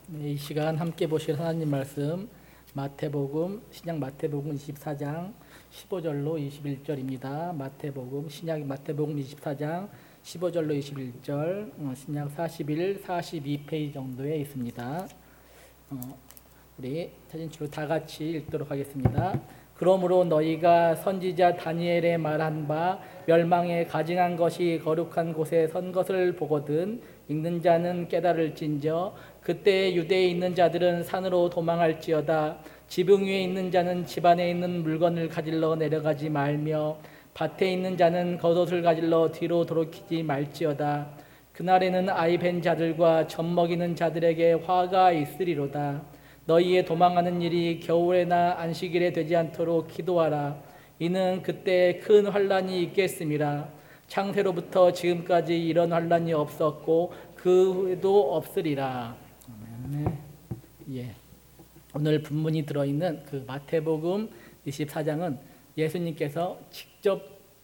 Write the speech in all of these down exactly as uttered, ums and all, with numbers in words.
네, 이 시간 함께 보실 하나님 말씀 마태복음 신약 마태복음 이십사 장 십오 절로 이십일 절입니다. 마태복음 신약 마태복음 이십사 장 십오 절로 이십일 절, 어, 신약 사십일, 사십이 페이지 정도에 있습니다. 어, 우리 사진치로 다 같이 읽도록 하겠습니다. 그러므로 너희가 선지자 다니엘의 말한 바 멸망에 가증한 것이 거룩한 곳에 선 것을 보거든 읽는 자는 깨달을진저 그때 유대에 있는 자들은 산으로 도망할지어다. 지붕 위에 있는 자는 집 안에 있는 물건을 가질러 내려가지 말며 밭에 있는 자는 겉옷을 가질러 뒤로 돌이키지 말지어다. 그날에는 아이 벤 자들과 젖 먹이는 자들에게 화가 있으리로다. 너희의 도망하는 일이 겨울에나 안식일에 되지 않도록 기도하라. 이는 그때 큰 환란이 있겠음이라. 창세로부터 지금까지 이런 환란이 없었고 그 후에도 없으리라. 아멘. 예. 오늘 본문이 들어있는 그 마태복음 이십사 장은 예수님께서 직접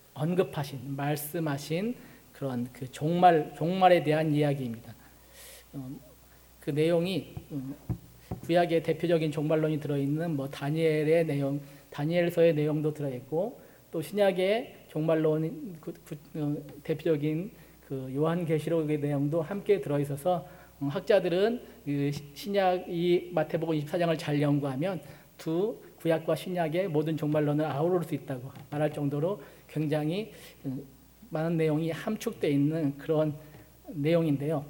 언급하신, 말씀하신 그런 그 종말, 종말에 대한 이야기입니다. 어, 그 내용이 어, 구약의 대표적인 종말론이 들어있는 뭐 다니엘의 내용, 다니엘서의 내용도 들어있고 또 신약의 종말론 그, 그, 어, 대표적인 그 요한계시록의 내용도 함께 들어있어서 음, 학자들은 그 신약 이 마태복음 이십사 장을 잘 연구하면 두 구약과 신약의 모든 종말론을 아우를 수 있다고 말할 정도로 굉장히 음, 많은 내용이 함축되어 있는 그런 내용인데요.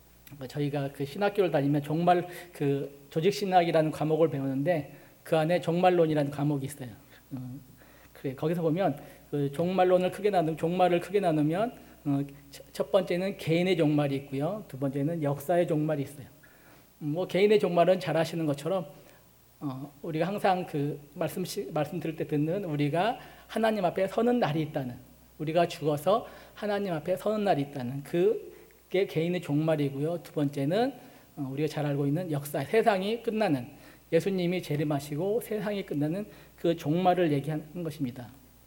저희가 그 신학교를 다니면 종말 그 조직신학이라는 과목을 배우는데 그 안에 종말론이라는 과목이 있어요. 음, 그래 거기서 보면 그 종말론을 크게 나누 종말을 크게 나누면 어, 첫 번째는 개인의 종말이 있고요, 두 번째는 역사의 종말이 있어요. 음, 뭐 개인의 종말은 잘 아시는 것처럼 어, 우리가 항상 그 말씀 말씀 들을 때 듣는 우리가 하나님 앞에 서는 날이 있다는, 우리가 죽어서 하나님 앞에 서는 날이 있다는 그게 개인의 종말이고요. 두 번째는 어, 우리가 잘 알고 있는 역사, 세상이 끝나는, 예수님이 재림하시고 세상이 끝나는 그 종말을 얘기하는 것입니다.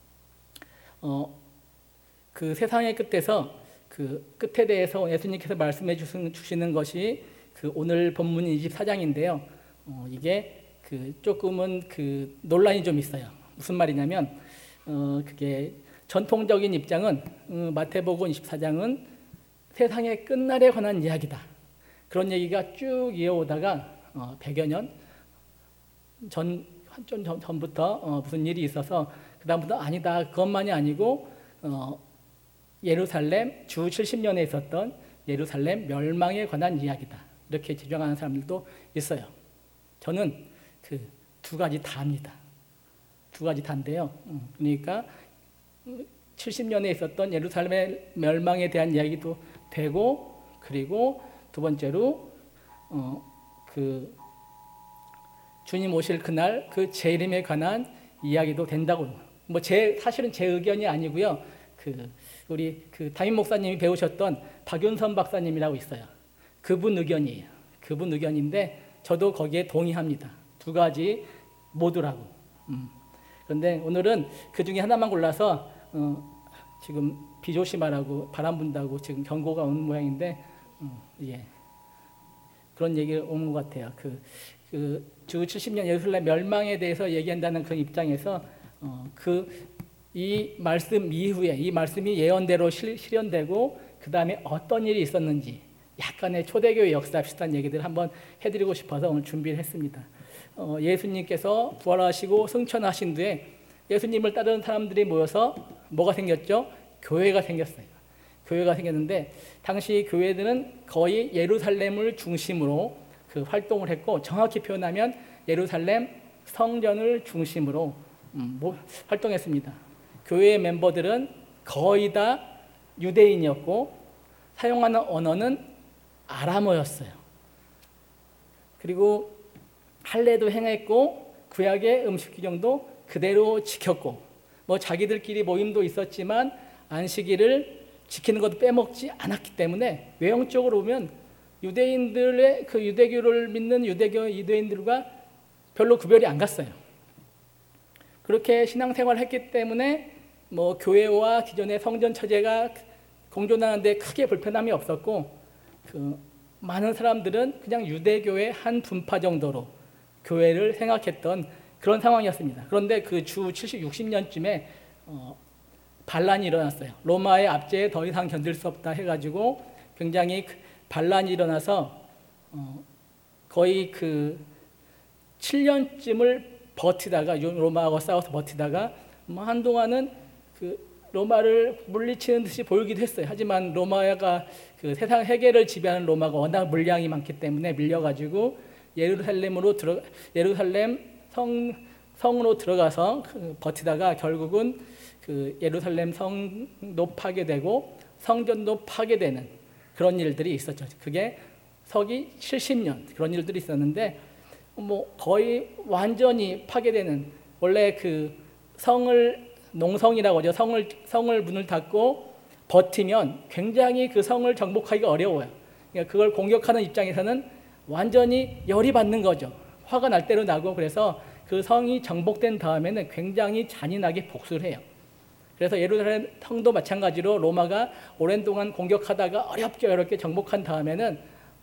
어, 그 세상의 끝에서 그 끝에 대해서 예수님께서 말씀해 주시는 것이 그 오늘 본문 이십사 장인데요. 어, 이게 그 조금은 그 논란이 좀 있어요. 무슨 말이냐면 어, 그게 전통적인 입장은 어, 마태복음 이십사 장은 세상의 끝날에 관한 이야기다. 그런 얘기가 쭉 이어오다가 어, 백여 년 전, 좀 전, 전부터 어, 무슨 일이 있어서 그 다음부터 아니다. 그것만이 아니고 어, 예루살렘 주 칠십 년에 있었던 예루살렘 멸망에 관한 이야기다. 이렇게 주장하는 사람들도 있어요. 저는 그 두 가지 다입니다. 두 가지 다인데요. 그러니까 칠십 년에 있었던 예루살렘의 멸망에 대한 이야기도 되고, 그리고 두 번째로 어, 그 주님 오실 그날 그 재림에 관한 이야기도 된다고. 뭐 제 사실은 제 의견이 아니고요. 그 우리 그 담임 목사님이 배우셨던 박윤선 박사님이라고 있어요. 그분 의견이에요. 그분 의견인데 저도 거기에 동의합니다. 두 가지 모두라고. 음. 그런데 오늘은 그 중에 하나만 골라서 어, 지금 비 조심하라고, 바람 분다고 지금 경고가 오는 모양인데 음, 예. 그런 얘기가 오는 것 같아요. 그, 그 주 칠십 년 예루살렘 멸망에 대해서 얘기한다는 그 입장에서 어, 그 이 말씀 이후에 이 말씀이 예언대로 실, 실현되고 그 다음에 어떤 일이 있었는지 약간의 초대교회 역사 비슷한 얘기들을 한번 해드리고 싶어서 오늘 준비를 했습니다. 어, 예수님께서 부활하시고 승천하신 뒤에 예수님을 따르는 사람들이 모여서 뭐가 생겼죠? 교회가 생겼어요. 교회가 생겼는데 당시 교회들은 거의 예루살렘을 중심으로 그 활동을 했고, 정확히 표현하면 예루살렘 성전을 중심으로 음, 뭐, 활동했습니다. 교회의 멤버들은 거의 다 유대인이었고 사용하는 언어는 아람어였어요. 그리고 할례도 행했고 구약의 음식 규정도 그대로 지켰고, 뭐 자기들끼리 모임도 있었지만 안식일을 지키는 것도 빼먹지 않았기 때문에 외형적으로 보면 유대인들의 그 유대교를 믿는 유대교 유대인들과 별로 구별이 안 갔어요. 그렇게 신앙생활을 했기 때문에 뭐 교회와 기존의 성전 처제가 공존하는데 크게 불편함이 없었고, 그 많은 사람들은 그냥 유대교의 한 분파 정도로 교회를 생각했던 그런 상황이었습니다. 그런데 그 주 칠십, 육십 년쯤에 어, 반란이 일어났어요. 로마의 압제에 더 이상 견딜 수 없다 해가지고 굉장히 반란이 일어나서 어, 거의 그 칠 년쯤을 버티다가 로마하고 싸워서 버티다가 뭐 한동안은 그 로마를 물리치는 듯이 보이기도 했어요. 하지만 로마가 그 세상 세계를 지배하는 로마가 워낙 물량이 많기 때문에 밀려가지고 예루살렘으로 들어 예루살렘 성 성으로 들어가서 그 버티다가 결국은 그 예루살렘 성도 파괴되고 성전도 파괴되는 그런 일들이 있었죠. 그게 서기 칠십 년 그런 일들이 있었는데 뭐 거의 완전히 파괴되는 원래 그 성을 농성이라고 하죠. 성을 성을 문을 닫고 버티면 굉장히 그 성을 정복하기가 어려워요. 그러니까 그걸 공격하는 입장에서는 완전히 열이 받는 거죠. 화가 날 대로 나고 그래서 그 성이 정복된 다음에는 굉장히 잔인하게 복수를 해요. 그래서 예루살렘 성도 마찬가지로 로마가 오랜 동안 공격하다가 어렵게 어렵게 정복한 다음에는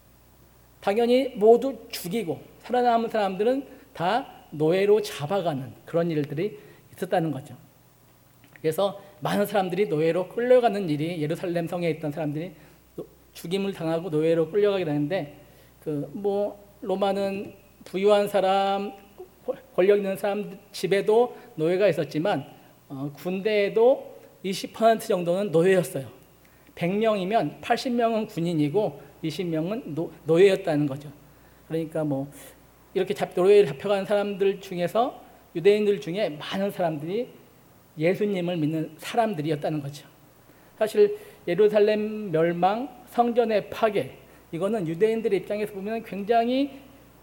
당연히 모두 죽이고 살아남은 사람들은 다 노예로 잡아가는 그런 일들이 있었다는 거죠. 그래서 많은 사람들이 노예로 끌려가는 일이 예루살렘 성에 있던 사람들이 죽임을 당하고 노예로 끌려가게 되는데 그 뭐 로마는 부유한 사람, 권력 있는 사람 집에도 노예가 있었지만 어, 군대에도 이십 퍼센트 정도는 노예였어요. 백 명이면 팔십 명은 군인이고 이십 명은 노, 노예였다는 거죠. 그러니까 뭐 이렇게 잡, 노예를 잡혀간 사람들 중에서 유대인들 중에 많은 사람들이 예수님을 믿는 사람들이었다는 거죠. 사실 예루살렘 멸망, 성전의 파괴 이거는 유대인들의 입장에서 보면 굉장히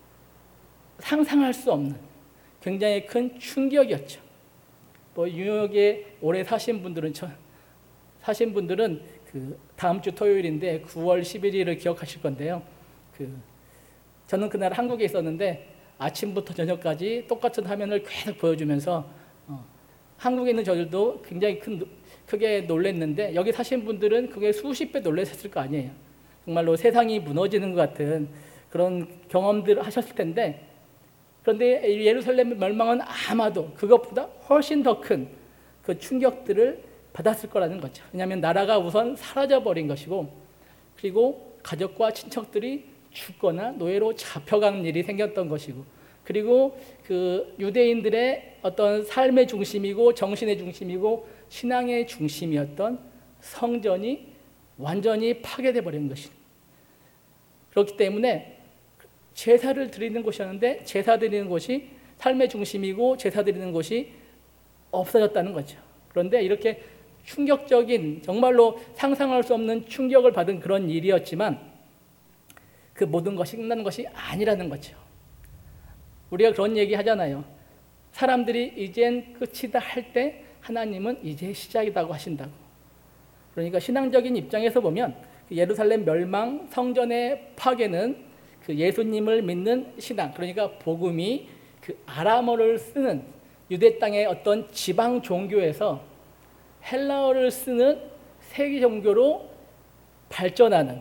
상상할 수 없는 굉장히 큰 충격이었죠. 뭐 뉴욕에 오래 사신 분들은 사신 분들은 그 다음 주 토요일인데 구월 십일일을 기억하실 건데요. 그 저는 그날 한국에 있었는데 아침부터 저녁까지 똑같은 화면을 계속 보여주면서 어, 한국에 있는 저들도 굉장히 큰, 크게 놀랐는데 여기 사신 분들은 그게 수십 배 놀라셨을 거 아니에요. 정말로 세상이 무너지는 것 같은 그런 경험들을 하셨을 텐데 그런데 예루살렘 멸망은 아마도 그것보다 훨씬 더 큰 그 충격들을 받았을 거라는 거죠. 왜냐하면 나라가 우선 사라져버린 것이고 그리고 가족과 친척들이 죽거나 노예로 잡혀간 일이 생겼던 것이고 그리고 그 유대인들의 어떤 삶의 중심이고 정신의 중심이고 신앙의 중심이었던 성전이 완전히 파괴돼 버린 것이 그렇기 때문에 제사를 드리는 곳이었는데 제사 드리는 곳이 삶의 중심이고 제사 드리는 곳이 없어졌다는 거죠. 그런데 이렇게 충격적인 정말로 상상할 수 없는 충격을 받은 그런 일이었지만 그 모든 것이 끝나는 것이 아니라는 거죠. 우리가 그런 얘기 하잖아요. 사람들이 이젠 끝이다 할 때 하나님은 이제 시작이라고 하신다고. 그러니까 신앙적인 입장에서 보면 예루살렘 멸망, 성전의 파괴는 그 예수님을 믿는 신앙, 그러니까 복음이 그 아람어를 쓰는 유대 땅의 어떤 지방 종교에서 헬라어를 쓰는 세계 종교로 발전하는,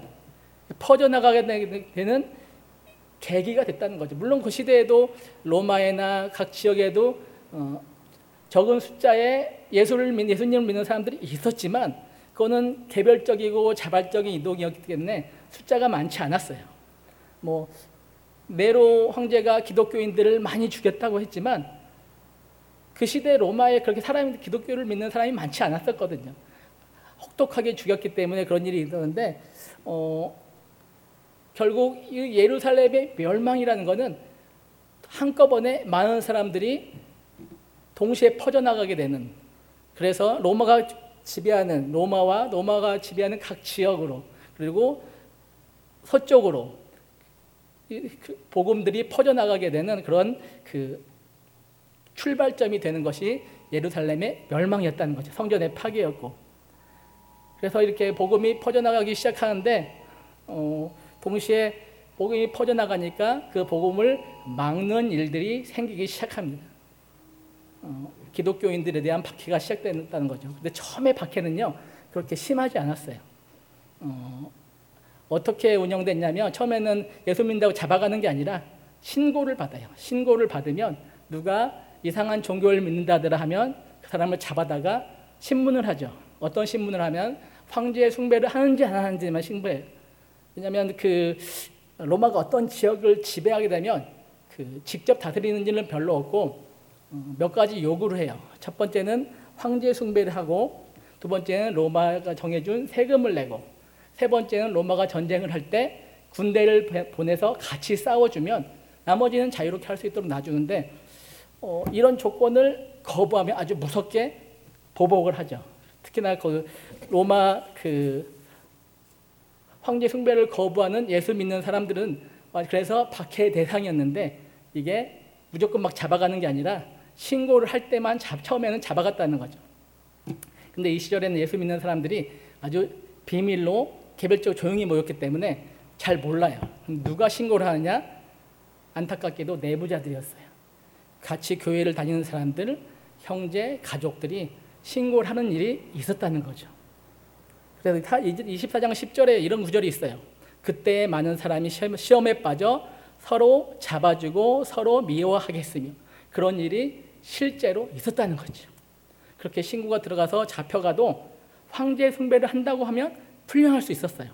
퍼져나가게 되는 계기가 됐다는 거죠. 물론 그 시대에도 로마에나 각 지역에도 어, 적은 숫자의 예수를 믿, 예수님을 믿는 사람들이 있었지만 그거는 개별적이고 자발적인 이동이었기 때문에 숫자가 많지 않았어요. 뭐 네로 황제가 기독교인들을 많이 죽였다고 했지만 그 시대 로마에 그렇게 사람이 기독교를 믿는 사람이 많지 않았었거든요. 혹독하게 죽였기 때문에 그런 일이 있었는데 어, 결국 이 예루살렘의 멸망이라는 것은 한꺼번에 많은 사람들이 동시에 퍼져나가게 되는, 그래서 로마가 지배하는 로마와 로마가 지배하는 각 지역으로 그리고 서쪽으로 복음들이 퍼져나가게 되는 그런 그 출발점이 되는 것이 예루살렘의 멸망이었다는 거죠. 성전의 파괴였고. 그래서 이렇게 복음이 퍼져나가기 시작하는데 어, 동시에 복음이 퍼져나가니까 그 복음을 막는 일들이 생기기 시작합니다. 어, 기독교인들에 대한 박해가 시작됐다는 거죠. 근데 처음에 박해는요 그렇게 심하지 않았어요. 어, 어떻게 운영됐냐면 처음에는 예수 믿는다고 잡아가는 게 아니라 신고를 받아요. 신고를 받으면 누가 이상한 종교를 믿는다더라 하면 그 사람을 잡아다가 신문을 하죠. 어떤 신문을 하면 황제 숭배를 하는지 안 하는지만 신고해요. 왜냐하면 그 로마가 어떤 지역을 지배하게 되면 그 직접 다스리는 일은 별로 없고 몇 가지 요구를 해요. 첫 번째는 황제 숭배를 하고, 두 번째는 로마가 정해준 세금을 내고, 세 번째는 로마가 전쟁을 할 때 군대를 보내서 같이 싸워주면 나머지는 자유롭게 할 수 있도록 놔주는데, 어, 이런 조건을 거부하면 아주 무섭게 보복을 하죠. 특히나 그 로마 그 황제 숭배를 거부하는 예수 믿는 사람들은 그래서 박해의 대상이었는데, 이게 무조건 막 잡아가는 게 아니라 신고를 할 때만 잡, 처음에는 잡아갔다는 거죠. 근데 이 시절에는 예수 믿는 사람들이 아주 비밀로 개별적으로 조용히 모였기 때문에 잘 몰라요. 누가 신고를 하느냐? 안타깝게도 내부자들이었어요. 같이 교회를 다니는 사람들, 형제, 가족들이 신고를 하는 일이 있었다는 거죠. 그래서 이십사 장 십 절에 이런 구절이 있어요. 그때 많은 사람이 시험에 빠져 서로 잡아주고 서로 미워하겠으며, 그런 일이 실제로 있었다는 거죠. 그렇게 신고가 들어가서 잡혀가도 황제 숭배를 한다고 하면 풀려날 수 있었어요.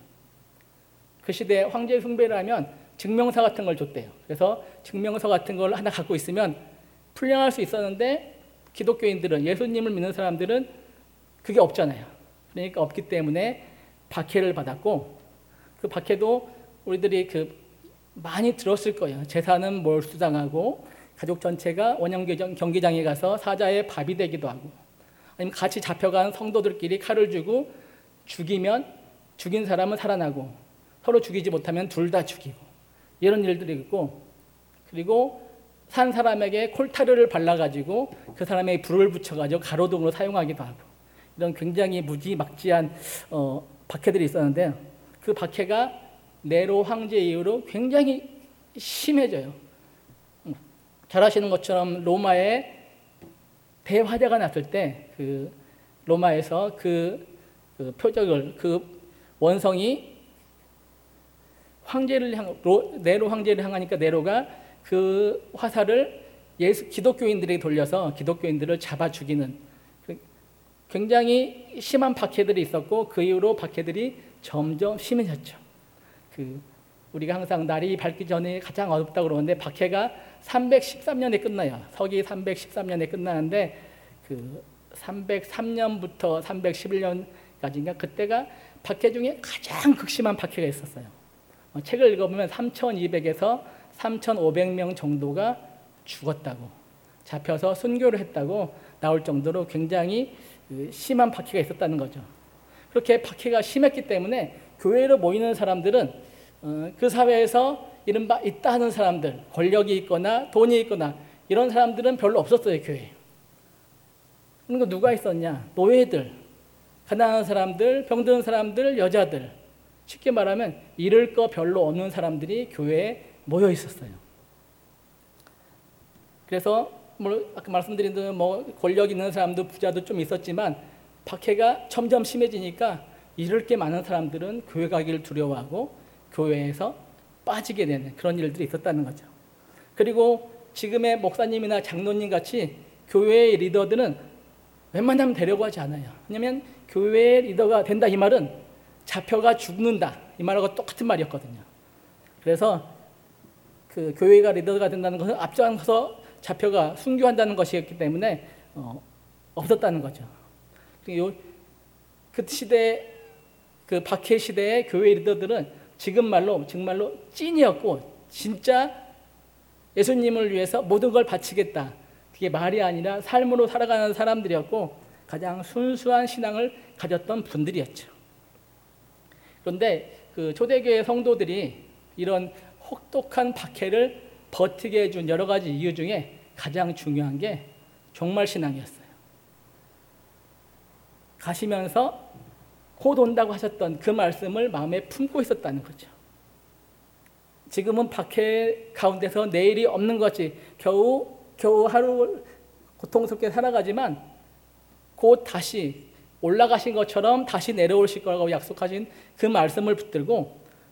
그 시대에 황제 숭배를 하면 증명서 같은 걸 줬대요. 그래서 증명서 같은 걸 하나 갖고 있으면 풀려날 수 있었는데, 기독교인들은, 예수님을 믿는 사람들은 그게 없잖아요. 그러니까 없기 때문에 박해를 받았고, 그 박해도 우리들이 그 많이 들었을 거예요. 재산은 몰수당하고, 가족 전체가 원형 경기장에 가서 사자의 밥이 되기도 하고, 아니면 같이 잡혀간 성도들끼리 칼을 쥐고 죽이면 죽인 사람은 살아나고, 서로 죽이지 못하면 둘 다 죽이고, 이런 일들이 있고, 그리고 산 사람에게 콜타르를 발라가지고 그 사람에게 불을 붙여가지고 가로등으로 사용하기도 하고, 이런 굉장히 무지막지한 어, 박해들이 있었는데, 그 박해가 네로 황제 이후로 굉장히 심해져요. 잘 아시는 것처럼 로마에 대화재가 났을 때 그 로마에서 그, 그 표적을, 그 원성이 황제를 향, 로, 네로 황제를 향하니까 네로가 그 화살을 예수 기독교인들에게 돌려서 기독교인들을 잡아 죽이는 굉장히 심한 박해들이 있었고, 그 이후로 박해들이 점점 심해졌죠. 그 우리가 항상 날이 밝기 전에 가장 어둡다고 그러는데, 박해가 삼백십삼 년에 끝나요. 서기 삼백십삼 년에 끝나는데, 그 삼백삼 년부터 삼백십일 년까지인가, 그때가 박해 중에 가장 극심한 박해가 있었어요. 어, 책을 읽어보면 삼천이백에서 삼천오백 명 정도가 죽었다고, 잡혀서 순교를 했다고 나올 정도로 굉장히 그 심한 박해가 있었다는 거죠. 그렇게 박해가 심했기 때문에 교회로 모이는 사람들은 어, 그 사회에서 이른바 있다 하는 사람들, 권력이 있거나 돈이 있거나 이런 사람들은 별로 없었어요, 교회에. 그러니까 누가 있었냐? 노예들, 가난한 사람들, 병든 사람들, 여자들. 쉽게 말하면 잃을 거 별로 없는 사람들이 교회에 모여 있었어요. 그래서 뭐 아까 말씀드린 대로 뭐 권력 있는 사람도 부자도 좀 있었지만, 박해가 점점 심해지니까 잃을 게 많은 사람들은 교회 가기를 두려워하고 교회에서 빠지게 되는 그런 일들이 있었다는 거죠. 그리고 지금의 목사님이나 장로님 같이 교회의 리더들은 웬만하면 되려고 하지 않아요. 왜냐하면 교회의 리더가 된다 이 말은 잡혀가 죽는다 이 말하고 똑같은 말이었거든요. 그래서 그 교회가 리더가 된다는 것은 앞장서서 잡혀가 순교한다는 것이었기 때문에 어, 없었다는 거죠. 요, 그 시대, 그 박해 시대의 교회 리더들은 지금 말로 정말로 찐이었고, 진짜 예수님을 위해서 모든 걸 바치겠다, 그게 말이 아니라 삶으로 살아가는 사람들이었고, 가장 순수한 신앙을 가졌던 분들이었죠. 그런데 그 초대교회 성도들이 이런 혹독한 박해를 버티게 해준 여러 가지 이유 중에 가장 중요한 게 종말신앙이었어요. 가시면서 곧 온다고 하셨던 그 말씀을 마음에 품고 있었다는 거죠. 지금은 박해 가운데서 내일이 없는 것이 겨우 겨우 하루 고통스럽게 살아가지만, 곧 다시 올라가신 것처럼 다시 내려오실 거라고 약속하신 그 말씀을 붙들고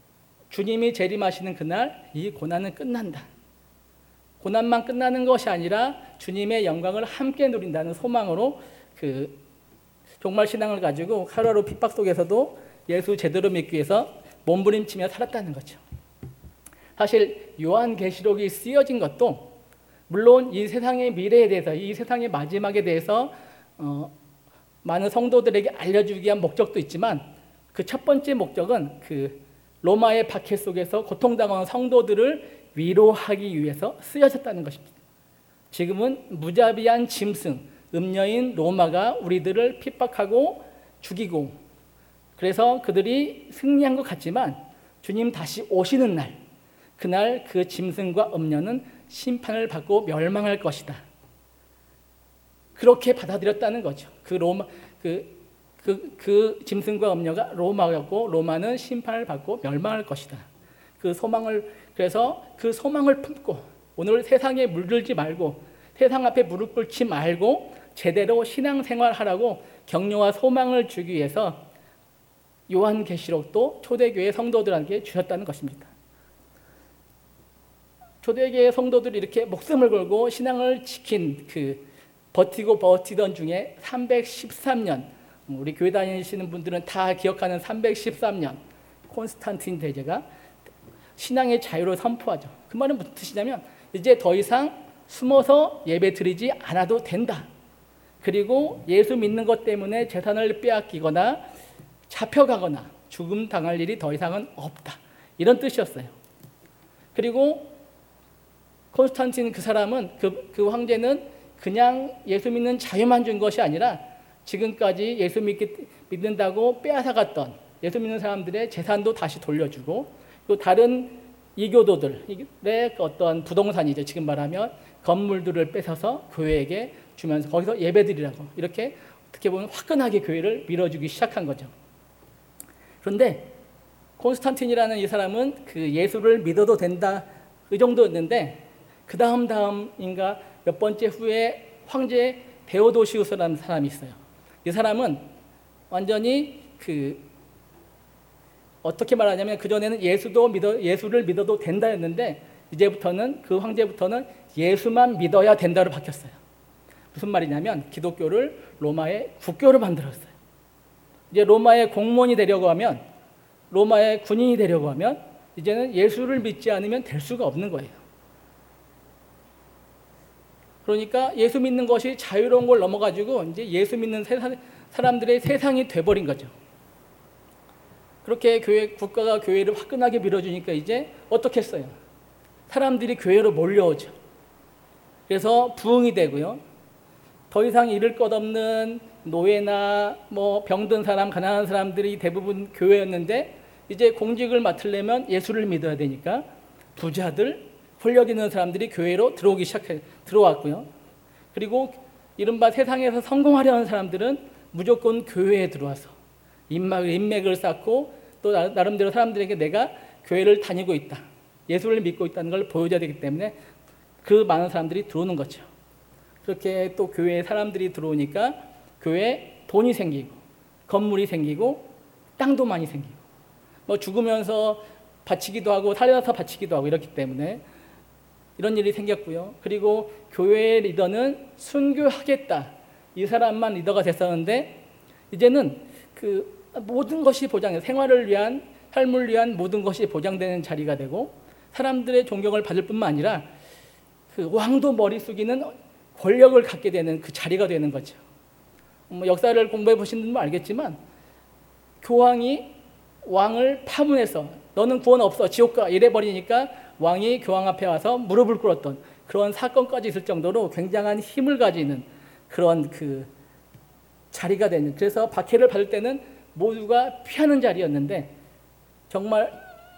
주님이 재림하시는 그날 이 고난은 끝난다. 고난만 끝나는 것이 아니라 주님의 영광을 함께 누린다는 소망으로 그 종말 신앙을 가지고 하루하루 핍박 속에서도 예수 제대로 믿기 위해서 몸부림치며 살았다는 거죠. 사실 요한계시록이 쓰여진 것도 물론 이 세상의 미래에 대해서, 이 세상의 마지막에 대해서 어, 많은 성도들에게 알려주기 위한 목적도 있지만 그 첫 번째 목적은 그 로마의 박해 속에서 고통당하는 성도들을 위로하기 위해서 쓰여졌다는 것입니다. 지금은 무자비한 짐승, 음녀인 로마가 우리들을 핍박하고 죽이고, 그래서 그들이 승리한 것 같지만 주님 다시 오시는 날, 그날 그 짐승과 음녀는 심판을 받고 멸망할 것이다. 그렇게 받아들였다는 거죠. 그 로마 그, 그, 그 짐승과 음녀가 로마였고 로마는 심판을 받고 멸망할 것이다. 그 소망을, 그래서 그 소망을 품고 오늘 세상에 물들지 말고 세상 앞에 무릎 꿇지 말고 제대로 신앙생활하라고 격려와 소망을 주기 위해서 요한계시록도 초대교회 성도들에게 주셨다는 것입니다. 초대교회 성도들이 이렇게 목숨을 걸고 신앙을 지킨 그 버티고 버티던 중에 삼백십삼 년, 우리 교회 다니시는 분들은 다 기억하는 삼백십삼 년 콘스탄틴 대제가 신앙의 자유를 선포하죠. 그 말은 무슨 뜻이냐면 이제 더 이상 숨어서 예배 드리지 않아도 된다. 그리고 예수 믿는 것 때문에 재산을 빼앗기거나 잡혀가거나 죽음 당할 일이 더 이상은 없다. 이런 뜻이었어요. 그리고 콘스탄틴 그 사람은 그, 그 황제는 그냥 예수 믿는 자유만 준 것이 아니라 지금까지 예수 믿기, 믿는다고 빼앗아갔던 예수 믿는 사람들의 재산도 다시 돌려주고 또 다른 이교도들의 어떤 부동산이죠. 지금 말하면 건물들을 뺏어서 교회에게 주면서 거기서 예배드리라고 이렇게 어떻게 보면 화끈하게 교회를 밀어주기 시작한 거죠. 그런데 콘스탄틴이라는 이 사람은 그 예수를 믿어도 된다 그 정도였는데 그 다음 다음인가 몇 번째 후에 황제 데오도시우스라는 사람이 있어요. 이 사람은 완전히 그 어떻게 말하냐면 그 전에는 예수도 믿어 예수를 믿어도 된다였는데 이제부터는 그 황제부터는 예수만 믿어야 된다로 바뀌었어요. 무슨 말이냐면 기독교를 로마의 국교로 만들었어요. 이제 로마의 공무원이 되려고 하면 로마의 군인이 되려고 하면 이제는 예수를 믿지 않으면 될 수가 없는 거예요. 그러니까 예수 믿는 것이 자유로운 걸 넘어가지고 이제 예수 믿는 세상, 사람들의 세상이 돼버린 거죠. 그렇게 교회, 국가가 교회를 화끈하게 밀어주니까 이제 어떻게 했어요? 사람들이 교회로 몰려오죠. 그래서 부흥이 되고요. 더 이상 잃을 것 없는 노예나 뭐 병든 사람, 가난한 사람들이 대부분 교회였는데 이제 공직을 맡으려면 예수를 믿어야 되니까 부자들, 권력 있는 사람들이 교회로 들어오기 시작해 들어왔고요. 그리고 이른바 세상에서 성공하려는 사람들은 무조건 교회에 들어와서 인맥, 인맥을 쌓고 또 나름대로 사람들에게 내가 교회를 다니고 있다, 예수를 믿고 있다는 걸 보여줘야 되기 때문에 그 많은 사람들이 들어오는 거죠. 그렇게 또 교회에 사람들이 들어오니까 교회에 돈이 생기고 건물이 생기고 땅도 많이 생기고 뭐 죽으면서 바치기도 하고 살려서 바치기도 하고 이렇기 때문에 이런 일이 생겼고요. 그리고 교회의 리더는 순교하겠다, 이 사람만 리더가 됐었는데 이제는 그 모든 것이 보장돼 생활을 위한 삶을 위한 모든 것이 보장되는 자리가 되고 사람들의 존경을 받을 뿐만 아니라 그 왕도 머리 숙이는 권력을 갖게 되는 그 자리가 되는 거죠. 뭐 역사를 공부해 보신 분은 알겠지만 교황이 왕을 파문해서 너는 구원 없어 지옥 가 이래 버리니까 왕이 교황 앞에 와서 무릎을 꿇었던 그런 사건까지 있을 정도로 굉장한 힘을 가지는 그런 그 자리가 되는, 그래서 박해를 받을 때는 모두가 피하는 자리였는데 정말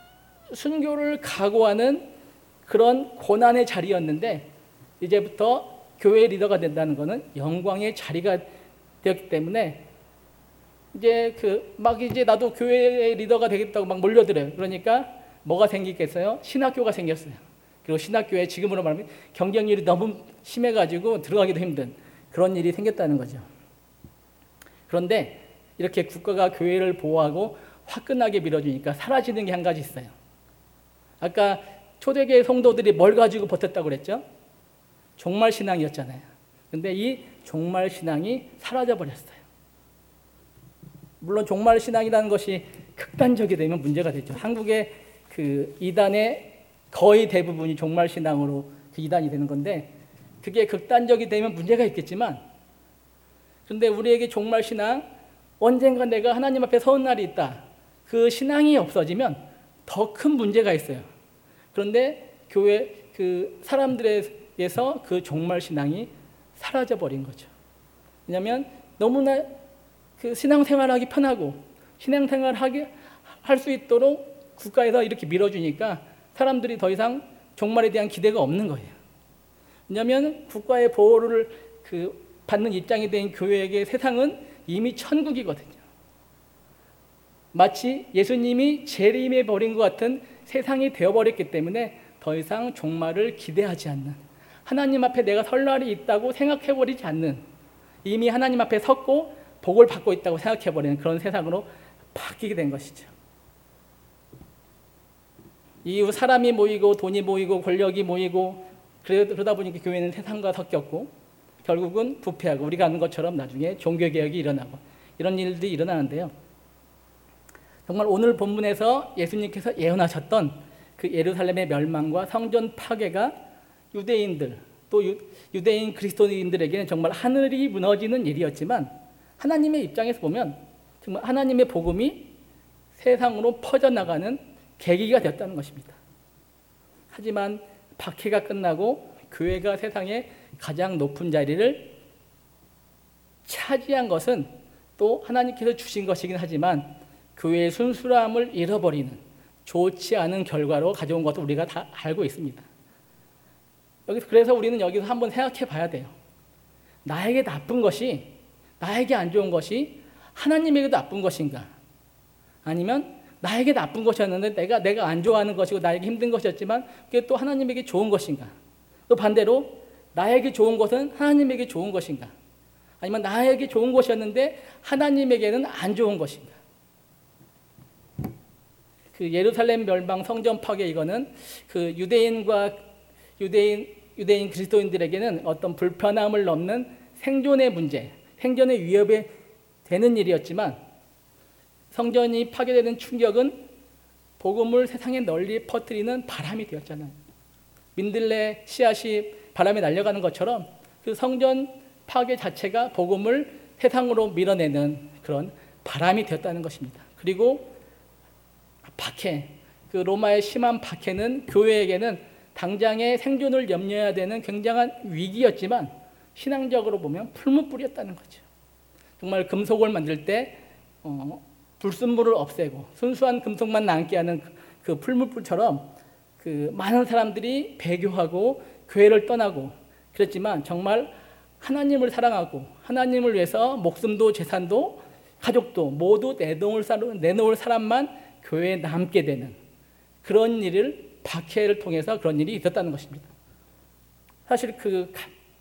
순교를 각오하는 그런 고난의 자리였는데 이제부터 교회 리더가 된다는 것은 영광의 자리가 되었기 때문에 이제 그 막 이제 나도 교회의 리더가 되겠다고 막 몰려들어요. 그러니까 뭐가 생기겠어요? 신학교가 생겼어요. 그리고 신학교에 지금으로 말하면 경쟁률이 너무 심해가지고 들어가기도 힘든 그런 일이 생겼다는 거죠. 그런데 이렇게 국가가 교회를 보호하고 화끈하게 밀어주니까 사라지는 게 한 가지 있어요. 아까 초대교회 성도들이 뭘 가지고 버텼다고 그랬죠? 종말신앙이었잖아요. 근데 이 종말신앙이 사라져버렸어요. 물론 종말신앙이라는 것이 극단적이 되면 문제가 되죠. 한국의 그 이단의 거의 대부분이 종말신앙으로 그 이단이 되는 건데, 그게 극단적이 되면 문제가 있겠지만, 그런데 우리에게 종말신앙, 언젠가 내가 하나님 앞에 서는 날이 있다, 그 신앙이 없어지면 더 큰 문제가 있어요. 그런데 교회 그 사람들에게서 그 종말신앙이 사라져버린 거죠. 왜냐하면 너무나 그 신앙생활하기 편하고 신앙생활하기 할 수 있도록 국가에서 이렇게 밀어주니까 사람들이 더 이상 종말에 대한 기대가 없는 거예요. 왜냐하면 국가의 보호를 그 받는 입장이 된 교회에게 세상은 이미 천국이거든요. 마치 예수님이 재림해 버린 것 같은 세상이 되어버렸기 때문에 더 이상 종말을 기대하지 않는, 하나님 앞에 내가 설 날이 있다고 생각해버리지 않는, 이미 하나님 앞에 섰고 복을 받고 있다고 생각해버리는 그런 세상으로 바뀌게 된 것이죠. 이후 사람이 모이고 돈이 모이고 권력이 모이고 그러다 보니까 교회는 세상과 섞였고 결국은 부패하고 우리가 아는 것처럼 나중에 종교개혁이 일어나고 이런 일들이 일어나는데요. 정말 오늘 본문에서 예수님께서 예언하셨던 그 예루살렘의 멸망과 성전 파괴가 유대인들 또 유, 유대인 그리스도인들에게는 정말 하늘이 무너지는 일이었지만, 하나님의 입장에서 보면 정말 하나님의 복음이 세상으로 퍼져나가는 계기가 되었다는 것입니다. 하지만 박해가 끝나고 교회가 세상의 가장 높은 자리를 차지한 것은 또 하나님께서 주신 것이긴 하지만 교회의 순수함을 잃어버리는 좋지 않은 결과로 가져온 것도 우리가 다 알고 있습니다. 여기서 그래서 우리는 여기서 한번 생각해 봐야 돼요. 나에게 나쁜 것이, 나에게 안 좋은 것이 하나님에게도 나쁜 것인가? 아니면 나에게 나쁜 것이었는데 내가 내가 안 좋아하는 것이고 나에게 힘든 것이었지만 그게 또 하나님에게 좋은 것인가? 또 반대로 나에게 좋은 것은 하나님에게 좋은 것인가? 아니면 나에게 좋은 것이었는데 하나님에게는 안 좋은 것인가? 그 예루살렘 멸망 성전 파괴, 이거는 그 유대인과 유대인 유대인 그리스도인들에게는 어떤 불편함을 넘는 생존의 문제, 생존의 위협에 되는 일이었지만, 성전이 파괴되는 충격은 복음을 세상에 널리 퍼뜨리는 바람이 되었잖아요. 민들레 씨앗이 바람에 날려가는 것처럼 그 성전 파괴 자체가 복음을 세상으로 밀어내는 그런 바람이 되었다는 것입니다. 그리고 박해, 그 로마의 심한 박해는 교회에게는 당장의 생존을 염려해야 되는 굉장한 위기였지만 신앙적으로 보면 풀무불이었다는 거죠. 정말 금속을 만들 때 어, 불순물을 없애고 순수한 금속만 남게 하는 그 풀무불처럼 그 많은 사람들이 배교하고 교회를 떠나고 그랬지만, 정말 하나님을 사랑하고 하나님을 위해서 목숨도 재산도 가족도 모두 내놓을 사람, 내놓을 사람만 교회에 남게 되는 그런 일을, 박해를 통해서 그런 일이 있었다는 것입니다. 사실 그,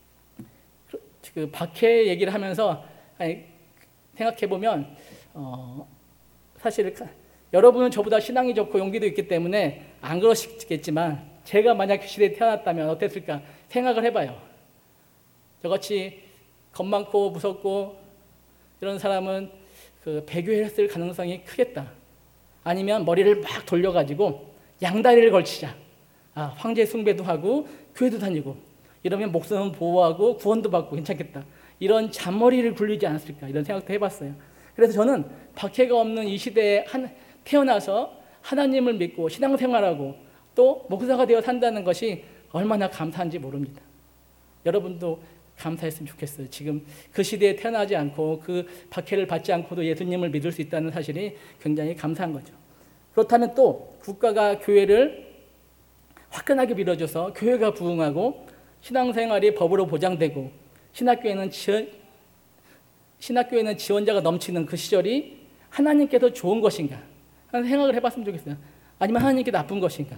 그 박해 얘기를 하면서 아니, 생각해보면 어, 사실 여러분은 저보다 신앙이 좋고 용기도 있기 때문에 안 그러시겠지만 제가 만약 그 시대에 태어났다면 어땠을까 생각을 해봐요. 저같이 겁 많고 무섭고 이런 사람은 그 배교했을 가능성이 크겠다. 아니면 머리를 막 돌려가지고 양다리를 걸치자. 아, 황제 숭배도 하고 교회도 다니고 이러면 목숨은 보호하고 구원도 받고 괜찮겠다. 이런 잔머리를 굴리지 않았을까 이런 생각도 해봤어요. 그래서 저는 박해가 없는 이 시대에 한, 태어나서 하나님을 믿고 신앙생활하고 또 목사가 되어 산다는 것이 얼마나 감사한지 모릅니다. 여러분도 감사했으면 좋겠어요. 지금 그 시대에 태어나지 않고 그 박해를 받지 않고도 예수님을 믿을 수 있다는 사실이 굉장히 감사한 거죠. 그렇다면 또 국가가 교회를 화끈하게 밀어줘서 교회가 부흥하고 신앙생활이 법으로 보장되고 신학교에는 지원, 신학교에는 지원자가 넘치는 그 시절이 하나님께서 좋은 것인가 하는 생각을 해봤으면 좋겠어요. 아니면 하나님께 나쁜 것인가?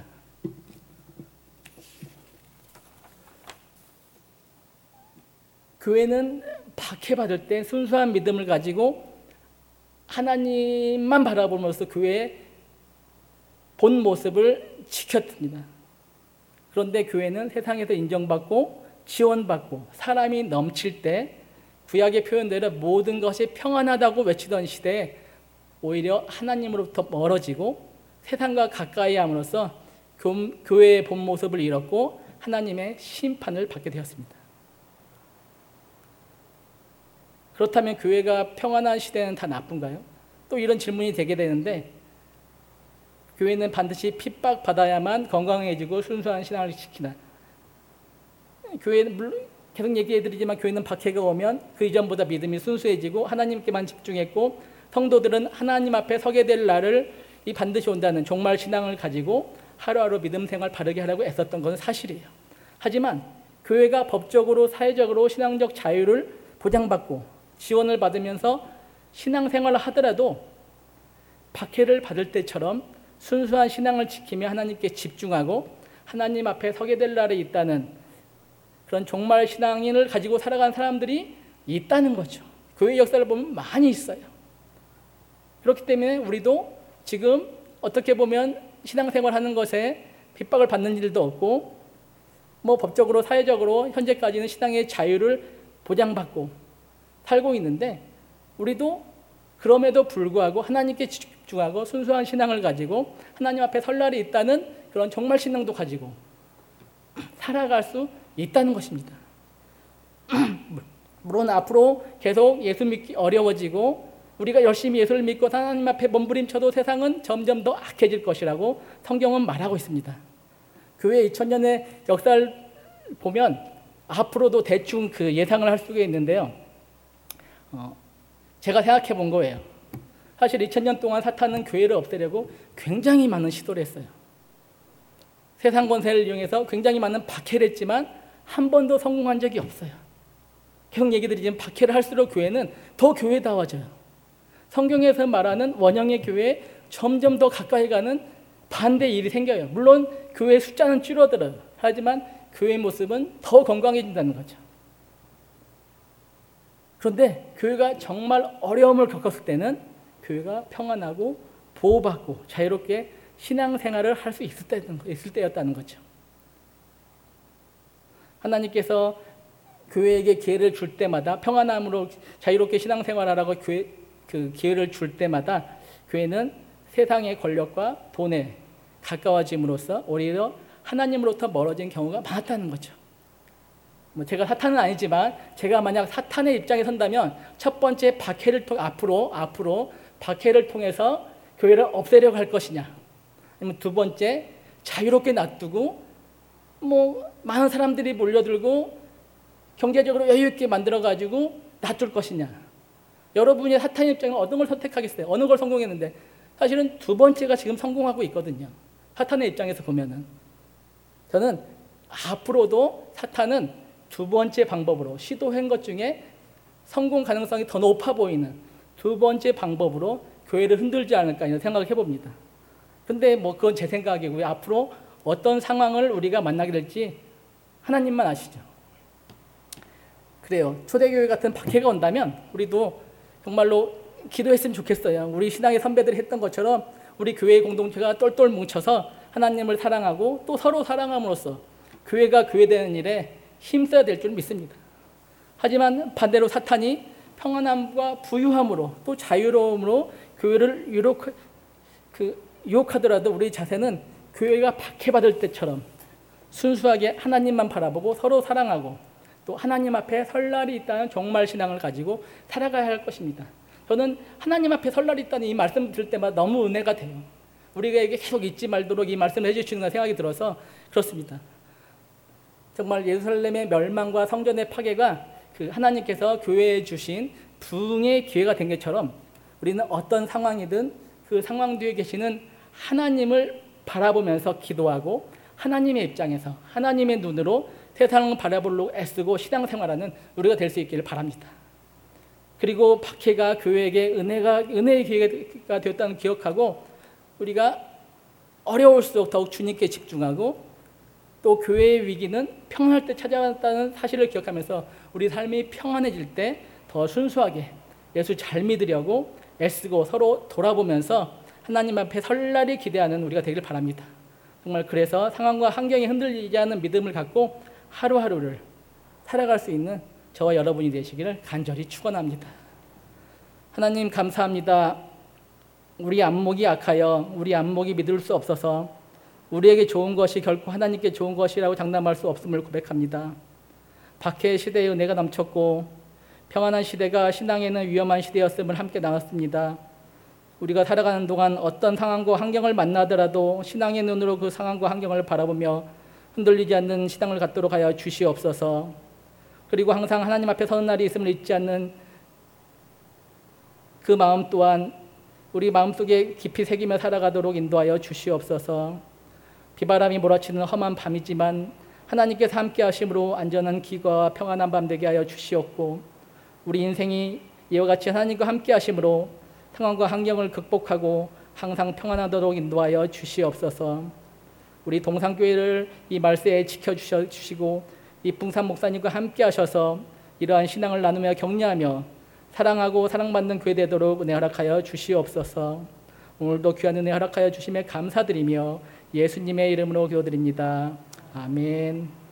교회는 박해받을 때 순수한 믿음을 가지고 하나님만 바라보면서 교회의 본 모습을 지켰습니다. 그런데 교회는 세상에서 인정받고 지원받고 사람이 넘칠 때 구약의 표현대로 모든 것이 평안하다고 외치던 시대에 오히려 하나님으로부터 멀어지고 세상과 가까이 함으로써 교회의 본 모습을 잃었고 하나님의 심판을 받게 되었습니다. 그렇다면 교회가 평안한 시대는 다 나쁜가요? 또 이런 질문이 되게 되는데, 교회는 반드시 핍박받아야만 건강해지고 순수한 신앙을 지키나? 교회는 물론 계속 얘기해드리지만 교회는 박해가 오면 그 이전보다 믿음이 순수해지고 하나님께만 집중했고 성도들은 하나님 앞에 서게 될 날을 이 반드시 온다는 종말 신앙을 가지고 하루하루 믿음 생활 바르게 하려고 애썼던 것은 사실이에요. 하지만 교회가 법적으로 사회적으로 신앙적 자유를 보장받고 지원을 받으면서 신앙생활을 하더라도 박해를 받을 때처럼 순수한 신앙을 지키며 하나님께 집중하고 하나님 앞에 서게 될 날이 있다는 그런 종말 신앙인을 가지고 살아가는 사람들이 있다는 거죠. 교회 역사를 보면 많이 있어요. 그렇기 때문에 우리도 지금 어떻게 보면 신앙생활하는 것에 핍박을 받는 일도 없고 뭐 법적으로 사회적으로 현재까지는 신앙의 자유를 보장받고 살고 있는데, 우리도 그럼에도 불구하고 하나님께 집중하고 순수한 신앙을 가지고 하나님 앞에 설 날이 있다는 그런 종말 신앙도 가지고 살아갈 수 있다는 것입니다. 물론 앞으로 계속 예수 믿기 어려워지고 우리가 열심히 예수를 믿고 하나님 앞에 몸부림쳐도 세상은 점점 더 악해질 것이라고 성경은 말하고 있습니다. 교회 이천 년의 역사를 보면 앞으로도 대충 그 예상을 할 수가 있는데요. 어, 제가 생각해 본 거예요. 사실 이천 년 동안 사탄은 교회를 없애려고 굉장히 많은 시도를 했어요. 세상 권세를 이용해서 굉장히 많은 박해를 했지만 한 번도 성공한 적이 없어요. 계속 얘기 드리지만 박해를 할수록 교회는 더 교회다워져요. 성경에서 말하는 원형의 교회에 점점 더 가까이 가는 반대의 일이 생겨요. 물론 교회의 숫자는 줄어들어요. 하지만 교회의 모습은 더 건강해진다는 거죠. 그런데 교회가 정말 어려움을 겪었을 때는 교회가 평안하고 보호받고 자유롭게 신앙생활을 할 수 있을, 있을 때였다는 거죠. 하나님께서 교회에게 기회를 줄 때마다 평안함으로 자유롭게 신앙생활하라고 교회, 그 기회를 줄 때마다 교회는 세상의 권력과 돈에 가까워짐으로써 오히려 하나님으로부터 멀어진 경우가 많았다는 거죠. 뭐 제가 사탄은 아니지만 제가 만약 사탄의 입장에 선다면 첫 번째 박해를 통 앞으로 앞으로 박해를 통해서 교회를 없애려고 할 것이냐, 아니면 두 번째 자유롭게 놔두고 뭐 많은 사람들이 몰려들고 경제적으로 여유 있게 만들어 가지고 놔둘 것이냐. 여러분이 사탄의 입장에 어느 걸 선택하겠어요? 어느 걸 성공했는데 사실은 두 번째가 지금 성공하고 있거든요. 사탄의 입장에서 보면은 저는 앞으로도 사탄은 두 번째 방법으로 시도한 것 중에 성공 가능성이 더 높아 보이는 두 번째 방법으로 교회를 흔들지 않을까 이런 생각을 해봅니다. 근데 뭐 그건 제 생각이고요. 앞으로 어떤 상황을 우리가 만나게 될지 하나님만 아시죠. 그래요. 초대교회 같은 박해가 온다면 우리도 정말로 기도했으면 좋겠어요. 우리 신앙의 선배들이 했던 것처럼 우리 교회의 공동체가 똘똘 뭉쳐서 하나님을 사랑하고 또 서로 사랑함으로써 교회가 교회되는 일에 힘써야 될 줄 믿습니다. 하지만 반대로 사탄이 평안함과 부유함으로 또 자유로움으로 교회를 유혹, 그, 유혹하더라도 우리 자세는 교회가 박해받을 때처럼 순수하게 하나님만 바라보고 서로 사랑하고 또 하나님 앞에 설 날이 있다는 종말 신앙을 가지고 살아가야 할 것입니다. 저는 하나님 앞에 설 날이 있다는 이 말씀 들을 때마다 너무 은혜가 돼요. 우리가 계속 잊지 말도록 이 말씀을 해주시는 생각이 들어서 그렇습니다. 정말 예루살렘의 멸망과 성전의 파괴가 그 하나님께서 교회에 주신 부흥의 기회가 된 것처럼 우리는 어떤 상황이든 그 상황 뒤에 계시는 하나님을 바라보면서 기도하고 하나님의 입장에서 하나님의 눈으로 세상을 바라보려고 애쓰고 신앙생활하는 우리가 될 수 있기를 바랍니다. 그리고 박해가 교회에게 은혜가, 은혜의 기회가 되었다는 기억하고 우리가 어려울수록 더욱 주님께 집중하고 또 교회의 위기는 평안할 때 찾아왔다는 사실을 기억하면서 우리 삶이 평안해질 때 더 순수하게 예수 잘 믿으려고 애쓰고 서로 돌아보면서 하나님 앞에 설 날이 기대하는 우리가 되길 바랍니다. 정말 그래서 상황과 환경이 흔들리지 않는 믿음을 갖고 하루하루를 살아갈 수 있는 저와 여러분이 되시기를 간절히 축원합니다. 하나님 감사합니다. 우리 안목이 약하여 우리 안목이 믿을 수 없어서 우리에게 좋은 것이 결코 하나님께 좋은 것이라고 장담할 수 없음을 고백합니다. 박해의 시대에 은혜가 넘쳤고 평안한 시대가 신앙에는 위험한 시대였음을 함께 나눴습니다. 우리가 살아가는 동안 어떤 상황과 환경을 만나더라도 신앙의 눈으로 그 상황과 환경을 바라보며 흔들리지 않는 신앙을 갖도록 하여 주시옵소서. 그리고 항상 하나님 앞에 서는 날이 있음을 잊지 않는 그 마음 또한 우리 마음속에 깊이 새기며 살아가도록 인도하여 주시옵소서. 비바람이 몰아치는 험한 밤이지만 하나님께서 함께 하심으로 안전한 기과와 평안한 밤 되게 하여 주시옵고 우리 인생이 이와 같이 하나님과 함께 하심으로 상황과 환경을 극복하고 항상 평안하도록 인도하여 주시옵소서. 우리 동산교회를 이 말세에 지켜주시고 이풍산 목사님과 함께 하셔서 이러한 신앙을 나누며 격려하며 사랑하고 사랑받는 교회 되도록 은혜 허락하여 주시옵소서. 오늘도 귀한 은혜 허락하여 주심에 감사드리며 예수님의 이름으로 기도드립니다. 아멘.